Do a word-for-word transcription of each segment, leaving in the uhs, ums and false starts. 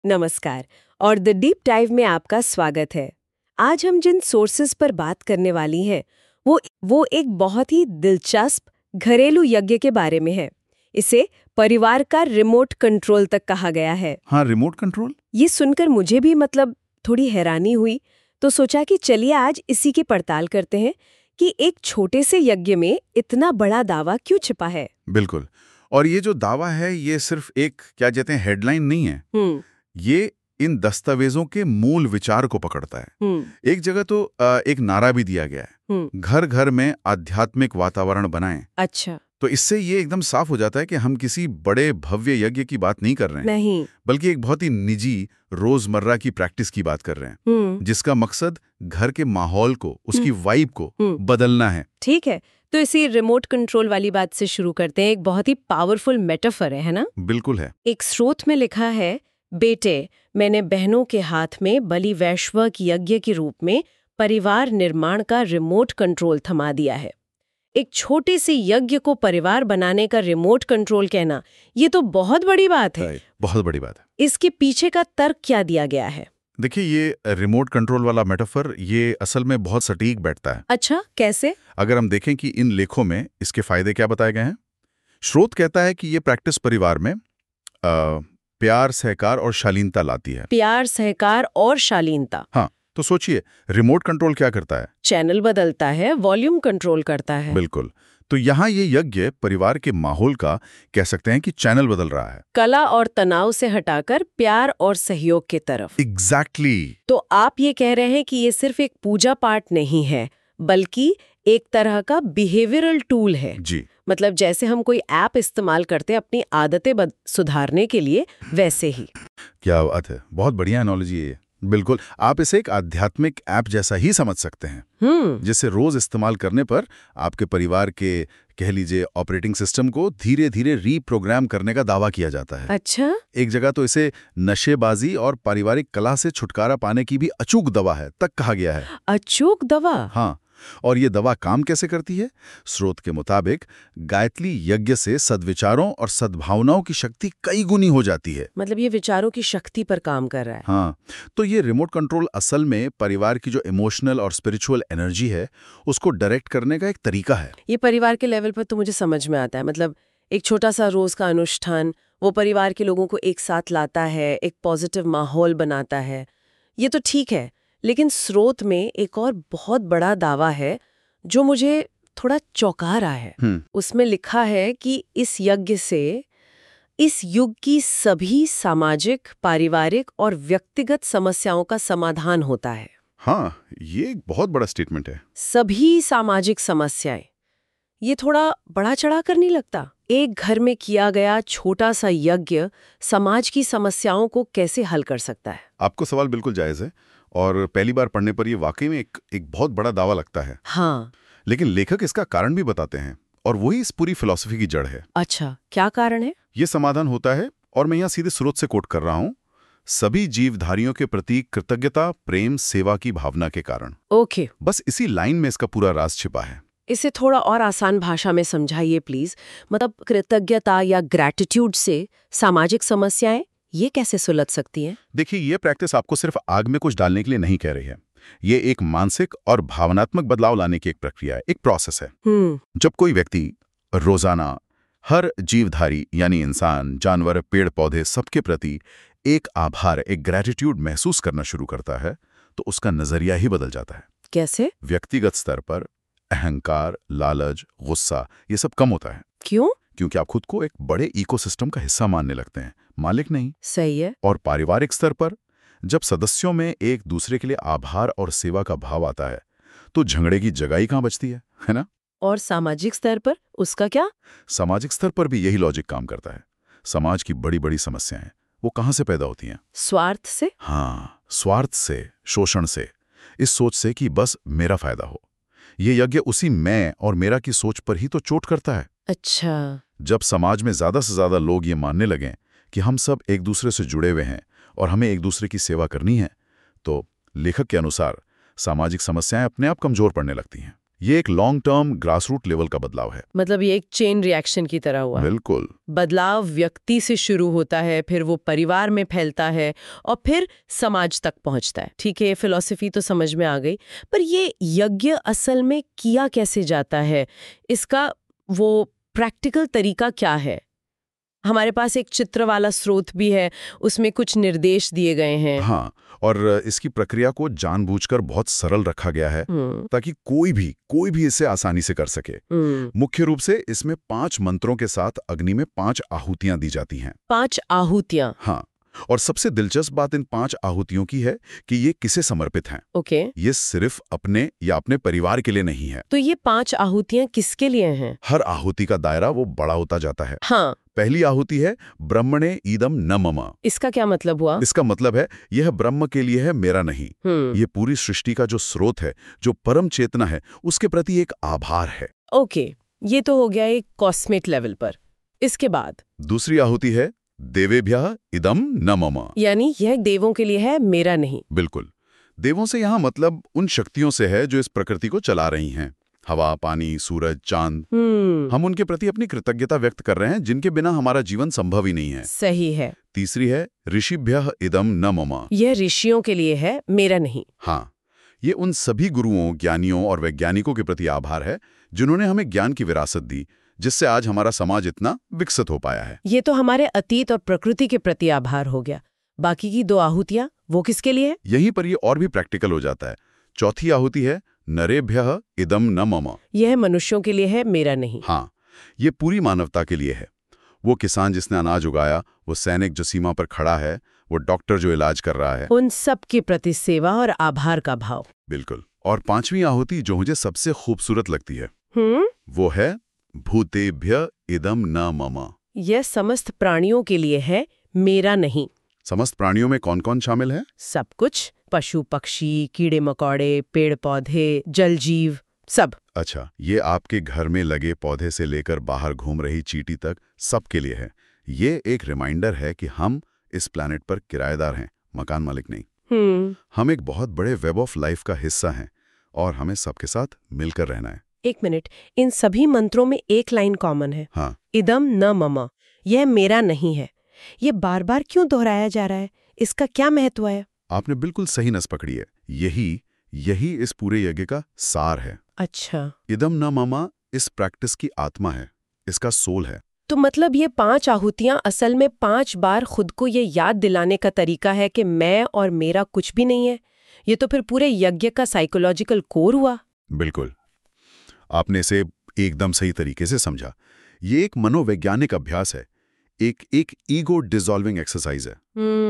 नमस्कार और the deep dive में आपका स्वागत है। आज हम जिन सोर्सेज पर बात करने वाली हैं वो वो एक बहुत ही दिलचस्प घरेलू यज्ञ के बारे में है। इसे परिवार का रिमोट कंट्रोल तक कहा गया है। हाँ, रिमोट कंट्रोल। ये सुनकर मुझे भी मतलब थोड़ी हैरानी हुई, तो सोचा कि चलिए आज इसी की पड़ताल करते हैं कि एक छोटे से यज्ञ में इतना बड़ा दावा क्यों छिपा है। बिल्कुल। और ये जो दावा है ये सिर्फ एक क्या कहते हैं हेडलाइन नहीं है। हम्म ये इन दस्तावेजों के मूल विचार को पकड़ता है। हम्म एक जगह तो अ, एक नारा भी दिया गया है, हम्म घर घर में आध्यात्मिक वातावरण बनाएं। अच्छा। तो इससे ये एकदम साफ हो जाता है कि हम किसी बड़े भव्य यज्ञ की बात नहीं कर रहे हैं, नहीं। बल्कि एक बहुत ही निजी रोजमर्रा की प्रैक्टिस की बात कर रहे हैं, हम्म जिसका मकसद घर के माहौल को, उसकी वाइब को हम्म। बदलना है। ठीक है, तो इसी रिमोट कंट्रोल वाली बात से शुरू करते हैं। एक बहुत ही पावरफुल मेटाफर है, है ना? बिल्कुल है। एक स्रोत में लिखा है, बेटे, मैंने बहनों के हाथ में बलि वैश्वक यज्ञ के रूप में परिवार निर्माण का रिमोट कंट्रोल थमा दिया है। एक छोटे से यज्ञ को परिवार बनाने का रिमोट कंट्रोल कहना, ये तो बहुत बड़ी बात है। बहुत बड़ी बात है। इसके पीछे का तर्क क्या दिया गया है? देखिए, ये रिमोट कंट्रोल वाला मेटाफर ये असल में बहुत सटीक बैठता है। अच्छा, कैसे? अगर हम देखें कि इन लेखों में इसके फायदे क्या बताए गए हैं। स्रोत कहता है कि ये प्रैक्टिस परिवार में आ, प्यार, सहकार और शालीनता लाती है। प्यार, सहकार और शालीनता। हाँ, तो सोचिए रिमोट कंट्रोल क्या करता है? चैनल बदलता है, वॉल्यूम कंट्रोल करता है। बिल्कुल। तो यहाँ ये यज्ञ परिवार के माहौल का कह सकते हैं कि चैनल बदल रहा है, कला और तनाव से हटाकर प्यार और सहयोग की तरफ। Exactly exactly. तो आप ये कह रहे हैं कि ये सिर्फ एक पूजा पाठ नहीं है, बल्कि एक तरह का बिहेवियरल टूल है। जी। मतलब जैसे हम कोई ऐप इस्तेमाल करते हैं अपनी आदतें बद- सुधारने के लिए, वैसे ही। क्या बात है, बहुत बढ़िया एनालॉजी है ये। बिल्कुल, आप इसे एक आध्यात्मिक ऐप जैसा ही समझ सकते हैं, हम्म जिसे रोज इस्तेमाल करने पर आपके परिवार के कह लीजिए ऑपरेटिंग सिस्टम को धीरे धीरे रीप्रोग्राम करने का दावा किया जाता है। अच्छा। एक जगह तो इसे नशेबाजी और पारिवारिक कला से छुटकारा पाने की भी अचूक दवा है तक कहा गया है। अचूक दवा? हाँ, और ये दवा काम कैसे करती है? स्रोत के मुताबिक गायत्री यज्ञ से सद्विचारों और सद्भावनाओं की शक्ति कई गुनी हो जाती है। मतलब ये विचारों की शक्ति पर काम कर रहा है। हाँ, तो ये रिमोट कंट्रोल असल में परिवार की जो इमोशनल और स्पिरिचुअल एनर्जी है उसको डायरेक्ट करने का एक तरीका है। ये परिवार के लेवल पर तो मुझे समझ में आता है। मतलब एक छोटा सा रोज का अनुष्ठान वो परिवार के लोगों को एक साथ लाता है, एक पॉजिटिव माहौल बनाता है। ये तो ठीक है, लेकिन स्रोत में एक और बहुत बड़ा दावा है जो मुझे थोड़ा चौंका रहा है। हम्म उसमें लिखा है कि इस यज्ञ से इस युग की सभी सामाजिक, पारिवारिक और व्यक्तिगत समस्याओं का समाधान होता है। हाँ, ये एक बहुत बड़ा स्टेटमेंट है। सभी सामाजिक समस्याएं। ये थोड़ा बड़ा चढ़ा कर नहीं लगता? एक घर में किया गया छोटा सा यज्ञ समाज की समस्याओं को कैसे हल कर सकता है? आपको सवाल बिल्कुल जायज है और पहली बार पढ़ने पर ये वाकई में एक, एक बहुत बड़ा दावा लगता है। हाँ। लेकिन लेखक इसका कारण भी बताते हैं और वही इस पूरी फिलॉसफी की जड़ है। अच्छा, क्या कारण है? ये समाधान होता है, और मैं यहाँ सीधे स्रोत से कोट कर रहा हूँ, सभी जीवधारियों के प्रति कृतज्ञता, प्रेम, सेवा की भावना के कारण। ओके। बस इसी लाइन में इसका पूरा राज छिपा है। इसे थोड़ा और आसान भाषा में समझाइए प्लीज। मतलब कृतज्ञता या ग्रैटिट्यूड से सामाजिक समस्याएं ये कैसे सुलझ सकती हैं? देखिए, ये प्रैक्टिस आपको सिर्फ आग में कुछ डालने के लिए नहीं कह रही है। ये एक मानसिक और भावनात्मक बदलाव लाने की एक प्रक्रिया है, एक प्रोसेस है। हम्म जब कोई व्यक्ति रोजाना हर जीवधारी यानी इंसान, जानवर, पेड़ पौधे सबके प्रति एक आभार, एक ग्रैटिट्यूड महसूस करना शुरू करता है, तो उसका नजरिया ही बदल जाता है। कैसे? व्यक्तिगत स्तर पर अहंकार, लालच, गुस्सा ये सब कम होता है। क्यों? क्योंकि आप खुद को एक बड़े इकोसिस्टम का हिस्सा मानने लगते हैं, मालिक नहीं। सही है। और पारिवारिक स्तर पर जब सदस्यों में एक दूसरे के लिए आभार और सेवा का भाव आता है, तो झगड़े की जगह ही कहां बचती है, है ना? और सामाजिक स्तर पर उसका क्या? सामाजिक स्तर पर भी यही लॉजिक काम करता है। समाज की बड़ी बड़ी समस्याएं वो कहां से पैदा होती हैं? स्वार्थ से। हाँ, स्वार्थ से, शोषण से, इस सोच से कि बस मेरा फायदा हो। ये यज्ञ उसी मैं और मेरा की सोच पर ही तो चोट करता है। अच्छा। जब समाज में ज्यादा से ज्यादा लोग ये मानने लगें कि हम सब एक दूसरे से जुड़े हुए हैं और हमें एक दूसरे की सेवा करनी है, तो लेखक के अनुसार सामाजिक समस्याएं अपने आप कमजोर पड़ने लगती हैं। ये एक लॉन्ग टर्म ग्रासरूट लेवल का बदलाव है। मतलब ये एक चेन रिएक्शन की तरह हुआ। बिल्कुल। बदलाव व्यक्ति से शुरू होता है, फिर वो परिवार में फैलता है और फिर समाज तक पहुंचता है। ठीक है, ये फिलॉसफी तो समझ में आ गई, पर ये यज्ञ असल में किया कैसे जाता है, इसका वो प्रैक्टिकल तरीका क्या है? हमारे पास एक चित्र वाला स्रोत भी है, उसमें कुछ निर्देश दिए गए हैं। हाँ, और इसकी प्रक्रिया को जानबूझकर बहुत सरल रखा गया है ताकि कोई भी कोई भी इसे आसानी से कर सके। मुख्य रूप से इसमें पांच मंत्रों के साथ अग्नि में पांच आहुतियां दी जाती हैं। पांच आहुतियां? हाँ, और सबसे दिलचस्प बात इन पांच आहुतियों की है कि ये किसे समर्पित हैं। ओके। ये सिर्फ अपने या अपने परिवार के लिए नहीं है। तो ये पांच आहुतियां किसके लिए हैं? हर आहुति का दायरा वो बड़ा होता जाता है। हाँ। पहली आहुति है ब्रह्मणे ईदम न मम। इसका क्या मतलब हुआ? इसका मतलब है यह ब्रह्म के लिए है, मेरा नहीं। ये पूरी सृष्टि का जो स्रोत है, जो परम चेतना है, उसके प्रति एक आभार है। ओके, ये तो हो गया एक कॉस्मिक लेवल पर। इसके बाद दूसरी आहुति है देवेभ्यः इदम न मम, यानी यह देवों के लिए है, मेरा नहीं। बिल्कुल। देवों से यहाँ मतलब उन शक्तियों से है जो इस प्रकृति को चला रही हैं। हवा, पानी, सूरज, चांद। हम उनके प्रति अपनी कृतज्ञता व्यक्त कर रहे हैं, जिनके बिना हमारा जीवन संभव ही नहीं है। सही है। तीसरी है ऋषिभ्यः इदम न मम। यह ऋषियों के लिए है, मेरा नहीं। हाँ, ये उन सभी गुरुओं, ज्ञानियों और वैज्ञानिकों के प्रति आभार है जिन्होंने हमें ज्ञान की विरासत दी, जिससे आज हमारा समाज इतना विकसित हो पाया है। ये तो हमारे अतीत और प्रकृति के प्रति आभार हो गया। बाकी की दो आहुतियां, वो किसके लिए है? यहीं पर ये और भी प्रैक्टिकल हो जाता है। चौथी आहुति है नरेभ्यः इदम न मम। यह मनुष्यों के लिए है, मेरा नहीं। हाँ, ये पूरी मानवता के लिए है। वो किसान जिसने अनाज उगाया, वो सैनिक जो सीमा पर खड़ा है, वो डॉक्टर जो इलाज कर रहा है, उन सब के प्रति सेवा और आभार का भाव। बिल्कुल। और पांचवी आहुति जो मुझे सबसे खूबसूरत लगती है, हम्म वो है भूतेभ्य इदम न मम। यह समस्त प्राणियों के लिए है, मेरा नहीं। समस्त प्राणियों में कौन कौन शामिल है? सब कुछ, पशु पक्षी, कीड़े मकोड़े, पेड़ पौधे, जल जीव, सब। अच्छा, ये आपके घर में लगे पौधे से लेकर बाहर घूम रही चींटी तक सबके लिए है। ये एक रिमाइंडर है कि हम इस प्लैनेट पर किराएदार हैं, मकान मालिक नहीं। हम्म हम एक बहुत बड़े वेब ऑफ लाइफ का हिस्सा हैं और हमें सबके साथ मिलकर रहना है। एक मिनट, इन सभी मंत्रों में एक लाइन कॉमन है। हाँ, इदम न मम, यह मेरा नहीं है। ये बार बार क्यों दोहराया जा रहा है? इसका क्या महत्व है? आपने बिल्कुल सही नस पकड़ी है। यही यही इस पूरे यज्ञ का सार है। अच्छा, इदम न मम इस प्रैक्टिस की आत्मा है, इसका सोल है। तो मतलब ये पांच आहुतियां असल में पांच बार खुद को ये याद दिलाने का तरीका है कि मैं और मेरा कुछ भी नहीं है। ये तो फिर पूरे यज्ञ का साइकोलॉजिकल कोर हुआ। बिल्कुल, आपने इसे एकदम सही तरीके से समझा। ये एक मनोवैज्ञानिक अभ्यास है, एक एक ईगो डिसॉल्विंग एक्सरसाइज है।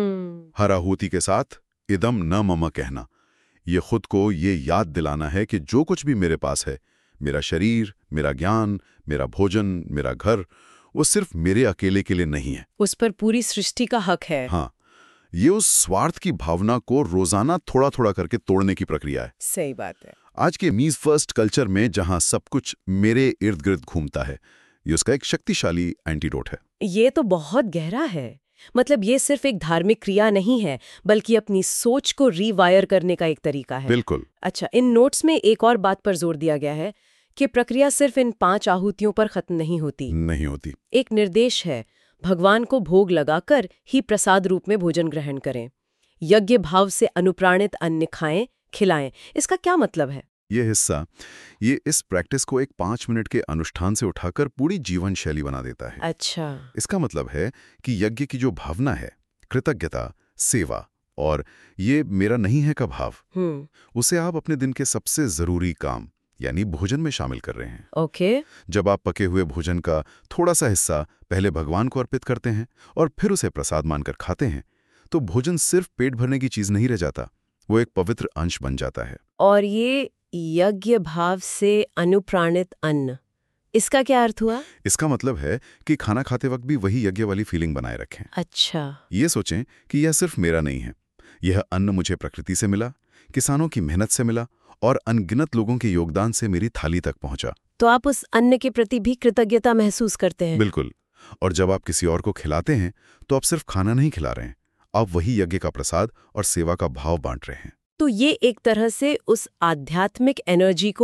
हर आहुति के साथ इदम न मम कहना, ये खुद को ये याद दिलाना है कि जो कुछ भी मेरे पास है, मेरा शरीर, मेरा ज्ञान, मेरा भोजन, मेरा घर, वो सिर्फ मेरे अकेले के लिए नहीं है। उस पर पूरी सृष्टि का हक है। हाँ, ये उस स्वार्थ की भावना को रोजाना थोड़ा थोड़ा करके तोड़ने की प्रक्रिया है। सही बात है। आज के मीज फर्स्ट कल्चर में जहां सब कुछ मेरे इर्द गिर्द घूमता है, ये उसका एक शक्तिशाली एंटीडोट है। ये तो बहुत गहरा है। मतलब ये सिर्फ एक धार्मिक क्रिया नहीं है, बल्कि अपनी सोच को रीवायर करने का एक तरीका है। बिल्कुल। अच्छा, इन नोट्स में एक और बात पर जोर दिया गया है कि प्रक्रिया सिर्फ इन पांच आहुतियों पर खत्म नहीं होती। नहीं होती। एक निर्देश है, भगवान को भोग लगाकर ही प्रसाद रूप में भोजन ग्रहण करें। यज्ञ भाव से अनुप्राणित अन्न खाएं, खिलाएं। इसका क्या मतलब है? ये हिस्सा ये इस प्रैक्टिस को एक पांच मिनट के अनुष्ठान से उठाकर पूरी जीवन शैली बना देता है। अच्छा। इसका मतलब है कि यज्ञ की जो भावना है, कृतज्ञता, सेवा और ये मेरा नहीं है का भाव, उसे आप अपने दिन के सबसे जरूरी काम यानी भोजन में शामिल कर रहे हैं। ओके। जब आप पके हुए भोजन का थोड़ा सा हिस्सा पहले भगवान को अर्पित करते हैं और फिर उसे प्रसाद मानकर खाते हैं, तो भोजन सिर्फ पेट भरने की चीज नहीं रह जाता, वो एक पवित्र अंश बन जाता है। और ये यज्ञ भाव से अनुप्राणित अन्न, इसका क्या अर्थ हुआ? इसका मतलब है कि खाना खाते वक्त भी वही यज्ञ वाली फीलिंग बनाए रखें। अच्छा। ये सोचें कि यह सिर्फ मेरा नहीं है, यह अन्न मुझे प्रकृति से मिला, किसानों की मेहनत से मिला और अनगिनत लोगों के योगदान से मेरी थाली तक पहुंचा। तो आप उस अन्न के प्रति भी कृतज्ञता महसूस करते हैं? बिल्कुल। और जब आप किसी और को खिलाते हैं तो आप सिर्फ खाना नहीं खिला रहे हैं, आप वही यज्ञ का प्रसाद और सेवा का भाव बांट रहे हैं। तो ये एक तरह से उस आध्यात्मिक एनर्जी को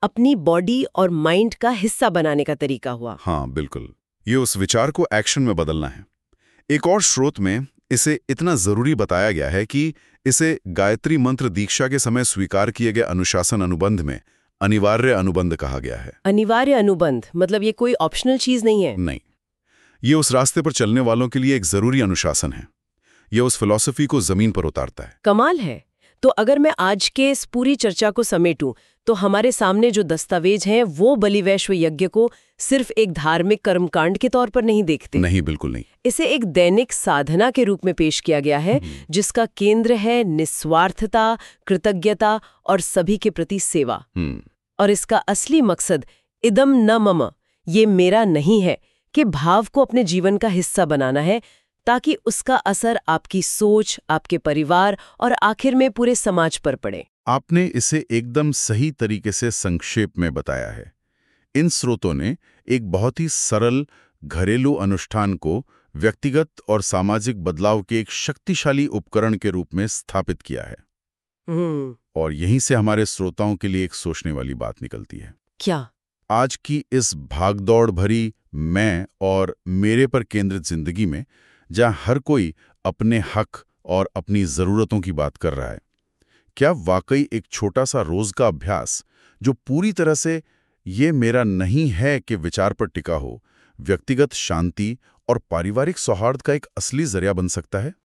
अपनी बॉडी और माइंड का हिस्सा बनाने का तरीका हुआ। हाँ बिल्कुल, ये उस विचार को एक्शन में बदलना है। एक और स्रोत में इसे इतना जरूरी बताया गया है कि इसे गायत्री मंत्र दीक्षा के समय स्वीकार किए गए अनुशासन अनुबंध में अनिवार्य अनुबंध कहा गया है। अनिवार्य अनुबंध मतलब ये कोई ऑप्शनल चीज नहीं है? नहीं, ये उस रास्ते पर चलने वालों के लिए एक जरूरी अनुशासन है। ये उस फिलॉसफी को जमीन पर उतारता है। कमाल है। तो अगर मैं आज के इस पूरी चर्चा को समेटूं तो हमारे सामने जो दस्तावेज हैं वो बलिवैश्व यज्ञ को सिर्फ एक धार्मिक कर्मकांड के तौर पर नहीं देखते। नहीं, बिल्कुल नहीं। इसे एक दैनिक साधना के रूप में पेश किया गया है जिसका केंद्र है निस्वार्थता, कृतज्ञता और सभी के प्रति सेवा। और इसका असली मकसद इदम न मम, ये मेरा नहीं है, कि भाव को अपने जीवन का हिस्सा बनाना है ताकि उसका असर आपकी सोच, आपके परिवार और आखिर में पूरे समाज पर पड़े। आपने इसे एकदम सही तरीके से संक्षेप में बताया है। इन स्रोतों ने एक बहुत ही सरल घरेलू अनुष्ठान को व्यक्तिगत और सामाजिक बदलाव के एक शक्तिशाली उपकरण के रूप में स्थापित किया है। हम्म और यहीं से हमारे श्रोताओं के लिए एक सोचने वाली बात निकलती है। क्या? आज की इस भागदौड़ भरी मैं और मेरे पर केंद्रित जिंदगी में, जहां हर कोई अपने हक और अपनी जरूरतों की बात कर रहा है, क्या वाकई एक छोटा सा रोज का अभ्यास जो पूरी तरह से ये मेरा नहीं है के विचार पर टिका हो, व्यक्तिगत शांति और पारिवारिक सौहार्द का एक असली जरिया बन सकता है?